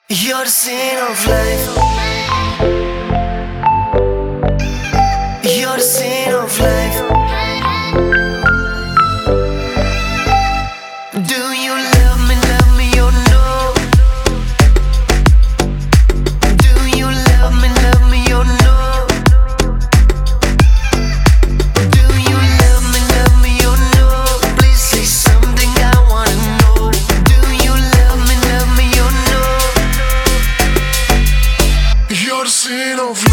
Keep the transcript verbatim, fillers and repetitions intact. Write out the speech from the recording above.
You're the sin of life. You're the sin of life. Do you love me, love me or no? Do you love me, love me or no? Do you love me, love me or no? Please say something, I wanna know. Do you love me, love me or no? You're the sin of life.